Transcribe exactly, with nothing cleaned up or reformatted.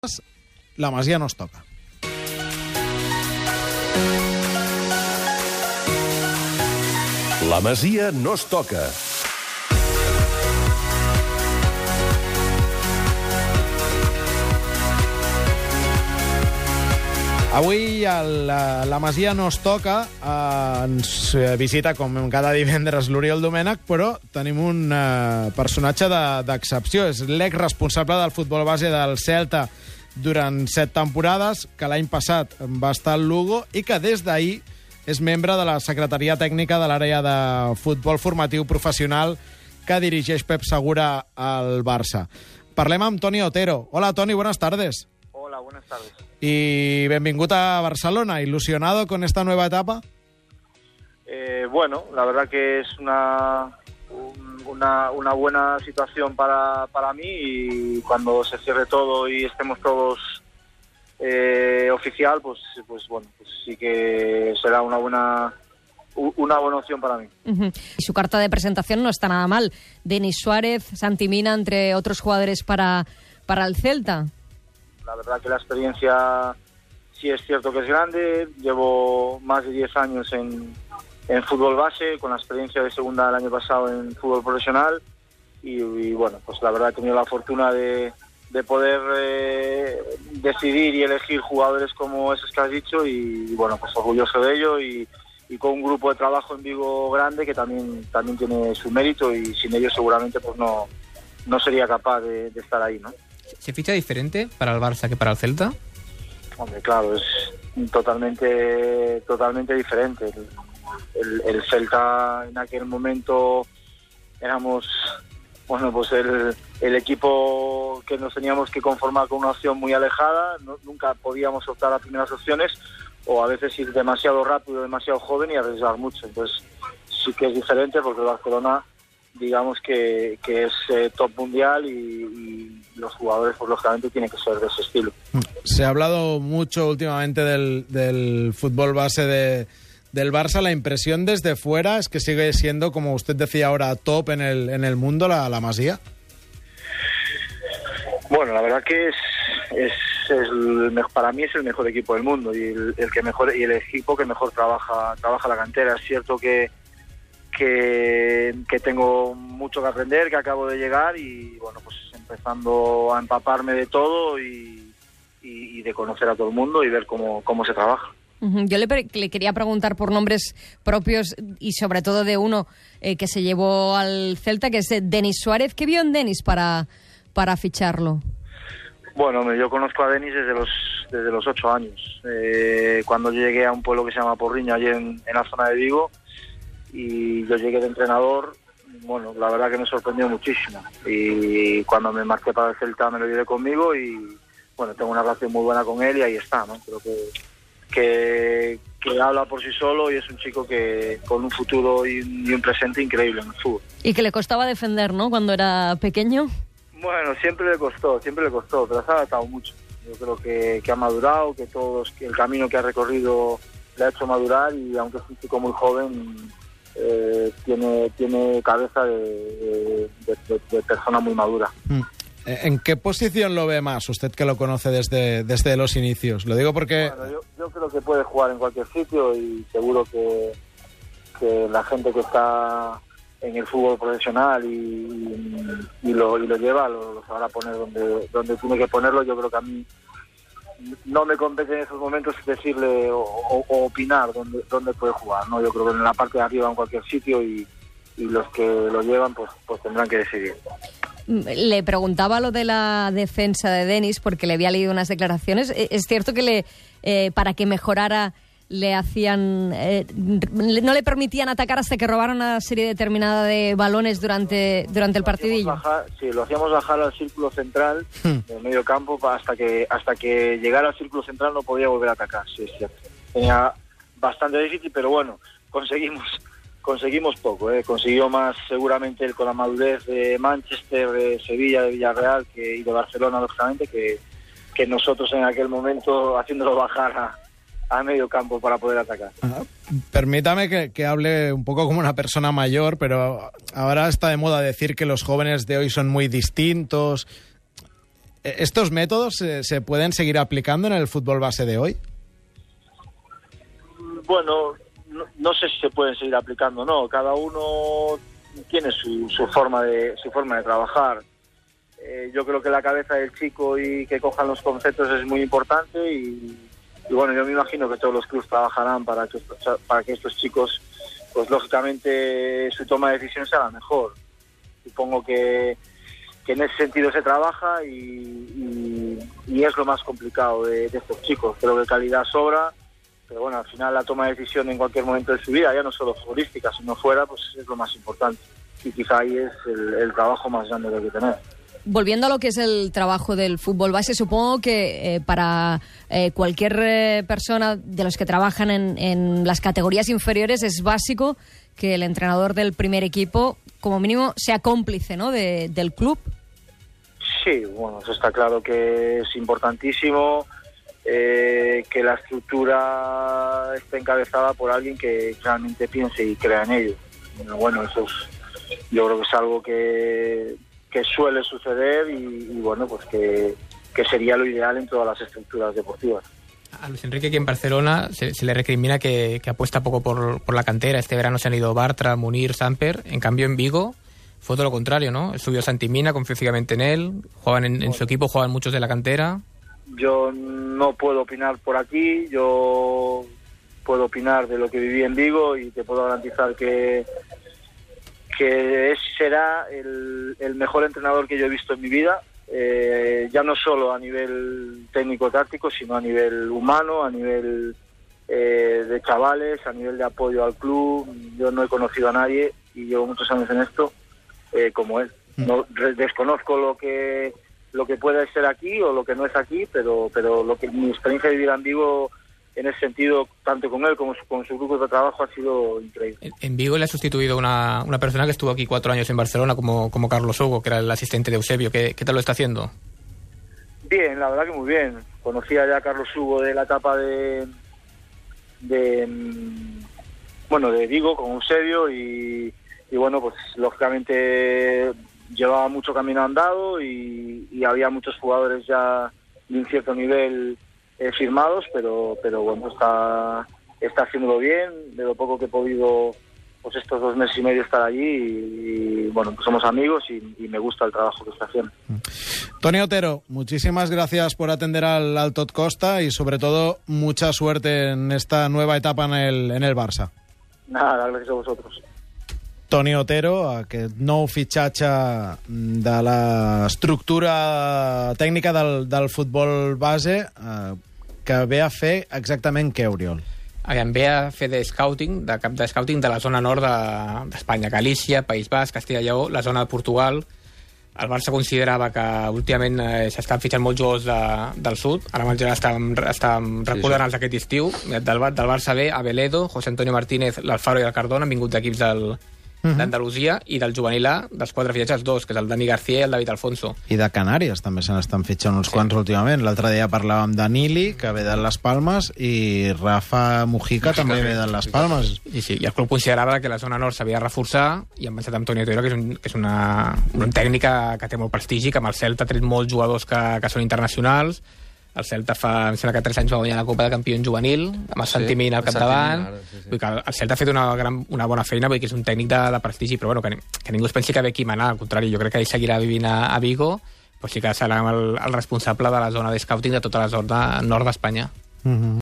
La Masía nos toca. La Masía nos toca. Avui el, la, la Masía nos toca, eh, ens visita com cada divendres l'Oriol Domènech, però tenim un eh, personatge d'excepció. És l'ex-responsable del futbol base del Celta durant set temporades, que l'any passat va estar al Lugo i que des d'ahir és membre de la Secretaria Tècnica de l'àrea de futbol formatiu professional que dirigeix Pep Segura al Barça. Parlem amb Toni Otero. Hola, Toni, buenas tardes. Hola, buenas tardes. Y bienvenido a Barcelona. ¿Ilusionado con esta nueva etapa? Eh, bueno, la verdad que es una una, una buena situación para, para mí, y cuando se cierre todo y estemos todos eh, oficial, pues pues bueno, pues sí que será una buena una buena opción para mí. Uh-huh. Y su carta de presentación no está nada mal. Denis Suárez, Santi Mina, entre otros jugadores para, para el Celta. La verdad que la experiencia sí es cierto que es grande. Llevo más de diez años en, en fútbol base, con la experiencia de segunda el año pasado en fútbol profesional. Y, y bueno, pues la verdad he tenido la fortuna de, de poder eh, decidir y elegir jugadores como esos que has dicho. Y, y bueno, pues orgulloso de ello. Y, y con un grupo de trabajo en Vigo grande que también, también tiene su mérito. Y sin ellos seguramente pues no, no sería capaz de, de estar ahí, ¿no? ¿Se ficha diferente para el Barça que para el Celta? Hombre, claro, es totalmente totalmente diferente. El, el, el Celta en aquel momento éramos, bueno, pues el, el equipo que nos teníamos que conformar con una opción muy alejada. No, nunca podíamos optar a primeras opciones, o a veces ir demasiado rápido, demasiado joven y arriesgar mucho. Entonces sí que es diferente, porque el Barcelona, digamos que, que es eh, top mundial, y, y los jugadores pues lógicamente tienen que ser de ese estilo. Se ha hablado mucho últimamente del, del fútbol base de, del Barça. La impresión desde fuera es que sigue siendo, como usted decía ahora, top en el, en el mundo la, la Masía. Bueno, la verdad que es, es, es el, para mí es el mejor equipo del mundo, y el, el que mejor y el equipo que mejor trabaja trabaja la cantera. Es cierto que Que, que tengo mucho que aprender, que acabo de llegar, y bueno, pues empezando a empaparme de todo y, y, y de conocer a todo el mundo y ver cómo, cómo se trabaja. Uh-huh. Yo le, le quería preguntar por nombres propios, y sobre todo de uno eh, que se llevó al Celta, que es Denis Suárez. ¿Qué vio en Denis para, para ficharlo? Bueno, yo conozco a Denis desde los desde los ocho años, eh, cuando llegué a un pueblo que se llama Porriño, allí en, en la zona de Vigo. Y yo llegué de entrenador. Bueno, la verdad que me sorprendió muchísimo, y cuando me marqué para el Celta me lo llevé conmigo, y bueno, tengo una relación muy buena con él, y ahí está, ¿no? Creo que, que, que habla por sí solo, y es un chico que con un futuro y un, y un presente increíble en el fútbol. Y que le costaba defender, ¿no?, cuando era pequeño. Bueno, siempre le costó, siempre le costó, pero se ha adaptado mucho. Yo creo que, que ha madurado, que todos, que el camino que ha recorrido le ha hecho madurar, y aunque es un chico muy joven, Eh, tiene tiene cabeza de, de, de, de persona muy madura. ¿En qué posición lo ve más usted, que lo conoce desde, desde los inicios? Lo digo porque... Bueno, yo, yo creo que puede jugar en cualquier sitio, y seguro que, que la gente que está en el fútbol profesional y, y, lo, y lo lleva, lo, lo sabrá poner donde, donde tiene que ponerlo. Yo creo que a mí no me compete en esos momentos decirle o, o, o opinar dónde, dónde puede jugar, ¿no? Yo creo que en la parte de arriba, en cualquier sitio, y, y los que lo llevan pues, pues tendrán que decidir. Le preguntaba lo de la defensa de Denis porque le había leído unas declaraciones. Es cierto que le eh, para que mejorara le hacían eh, no le permitían atacar hasta que robara una serie determinada de balones durante durante el partidillo. Bajar, sí, lo hacíamos bajar al círculo central del medio campo, hasta que hasta que llegara al círculo central no podía volver a atacar. Sí, es cierto. Tenía bastante difícil, pero bueno, conseguimos conseguimos poco, ¿eh? Consiguió más seguramente él con la madurez de Manchester, de Sevilla, de Villarreal que, y de Barcelona, lógicamente, que, que nosotros en aquel momento haciéndolo bajar a a medio campo para poder atacar. Ah, permítame que, que hable un poco como una persona mayor, pero ahora está de moda decir que los jóvenes de hoy son muy distintos. ¿Estos métodos se, se pueden seguir aplicando en el fútbol base de hoy? Bueno, no, no sé si se pueden seguir aplicando o no. Cada uno tiene su, su forma de su forma de trabajar. Eh, yo creo que la cabeza del chico y que cojan los conceptos es muy importante y, y bueno, yo me imagino que todos los clubes trabajarán para que estos, para que estos chicos, pues lógicamente su toma de decisión sea la mejor. Supongo que, que en ese sentido se trabaja y, y, y es lo más complicado de, de estos chicos. Creo que calidad sobra, pero bueno, al final la toma de decisión en cualquier momento de su vida, ya no solo futbolística, sino fuera, pues es lo más importante. Y quizá ahí es el, el trabajo más grande que hay que tener. Volviendo a lo que es el trabajo del fútbol base, supongo que eh, para eh, cualquier eh, persona de los que trabajan en, en las categorías inferiores es básico que el entrenador del primer equipo, como mínimo, sea cómplice, ¿no?, de, del club. Sí, bueno, eso está claro que es importantísimo, eh, que la estructura esté encabezada por alguien que realmente piense y crea en ello. Bueno, eso es, yo creo que es algo que... que suele suceder y, y bueno, pues que, que sería lo ideal en todas las estructuras deportivas. A Luis Enrique, aquí en Barcelona, se, se le recrimina que, que apuesta poco por, por la cantera. Este verano se han ido Bartra, Munir, Samper. En cambio, en Vigo fue todo lo contrario, ¿no? Subió Santimina, confió ciegamente en él. Juegan en, en su equipo, juegan muchos de la cantera. Yo no puedo opinar por aquí. Yo puedo opinar de lo que viví en Vigo y te puedo garantizar que que es, será el, el mejor entrenador que yo he visto en mi vida, eh, ya no solo a nivel técnico-táctico, sino a nivel humano, a nivel eh, de chavales, a nivel de apoyo al club. Yo no he conocido a nadie, y llevo muchos años en esto, eh, como él. No, re, desconozco lo que lo que puede ser aquí o lo que no es aquí, pero pero lo que mi experiencia de vivir en Vigo, en ese sentido, tanto con él como su, con su grupo de trabajo, ha sido increíble. En, en Vigo le ha sustituido una, una persona que estuvo aquí cuatro años en Barcelona, como, como Carlos Hugo, que era el asistente de Eusebio. ¿Qué, qué tal lo está haciendo? Bien, la verdad que muy bien. Conocía ya a Carlos Hugo de la etapa de, de bueno, de Vigo con Eusebio y, y bueno, pues lógicamente llevaba mucho camino andado y, y había muchos jugadores ya de un cierto nivel Eh, firmados, pero pero bueno, está está haciéndolo bien, de lo poco que he podido, pues estos dos meses y medio estar allí y, y bueno, pues somos amigos y, y me gusta el trabajo que está haciendo. Toni Otero, muchísimas gracias por atender al, al Tot Costa y sobre todo mucha suerte en esta nueva etapa en el, en el Barça. Nada, gracias a vosotros. Toni Otero, aquest nou fitxatge de l'estructura tècnica del, del futbol base, eh, que ve a fer exactament què, Oriol? Aviam, ve a fer de scouting, de cap de scouting de la zona nord d'Espanya, de, Galícia, País Basc, Castilla i Lleó, la zona de Portugal. El Barça considerava que últimament eh, s'estan fitxant molts jugadors de, del sud, ara mateix estan, estan recordant els aquest estiu. Del, del Barça ve Abeledo, José Antonio Martínez, l'Alfaro i el Cardona, han vingut d'equips del Uh-huh. d'Andalusia, i del juvenil A, dels quatre fitxatges, dos, que és el Dani García i el David Alfonso. I de Canàries també se n'estan fitxant uns sí. quants últimament. L'altre dia parlàvem de Nili, que ve de Les Palmes, i Rafa Mujica, Mujica també ve de Les Palmes. I sí, i el club considerava que la zona nord s'havia de reforçar i han pensat en Toni Otero, que és, un, que és una, una tècnica que té molt prestigi, que amb el Celta ha tret molts jugadors que, que són internacionals. El Celta fa, em sembla que tres anys va guanyar la Copa de Campió juvenil, amb el sí, Santimina al capdavant. Sí, sí. Vull dir que el Celta ha fet una, gran, una bona feina, vull dir que és un tècnic de, de prestigi, però bueno, que, que ningú es pensi que ve aquí manar, al contrari, jo crec que ell seguirà vivint a, a Vigo, però sí que serà el, el responsable de la zona de scouting de tota la zona nord d'Espanya. Mm-hmm.